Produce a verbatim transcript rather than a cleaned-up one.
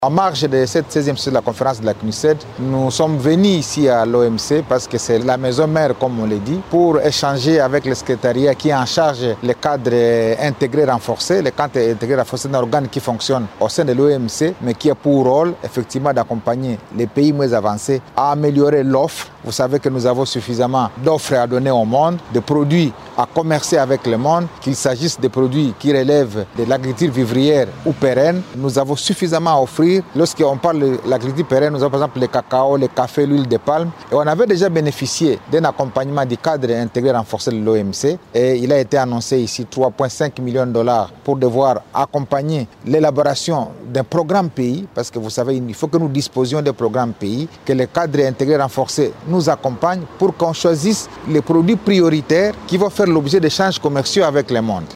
En marge de cette seizième session de la conférence de la C N U S E D, nous sommes venus ici à l'O M C parce que c'est la maison mère, comme on l'a dit, pour échanger avec le secrétariat qui est en charge les cadres intégrés renforcés. Les cadres intégrés renforcés sont un organe qui fonctionne au sein de l'O M C, mais qui a pour rôle effectivement d'accompagner les pays moins avancés à améliorer l'offre. Vous savez que nous avons suffisamment d'offres à donner au monde, de produits à commercer avec le monde, qu'il s'agisse de produits qui relèvent de l'agriculture vivrière ou pérenne. Nous avons suffisamment à offrir. Lorsqu'on parle de l'agriculture pérenne, nous avons par exemple le cacao, le café, l'huile de palme. Et on avait déjà bénéficié d'un accompagnement du cadre intégré renforcé de l'O M C. Et il a été annoncé ici trois virgule cinq millions de dollars pour devoir accompagner l'élaboration d'un programme pays. Parce que vous savez, il faut que nous disposions d'un programme pays, que le cadre intégré renforcé nous accompagne pour qu'on choisisse les produits prioritaires qui vont faire l'objet d'échanges commerciaux avec le monde.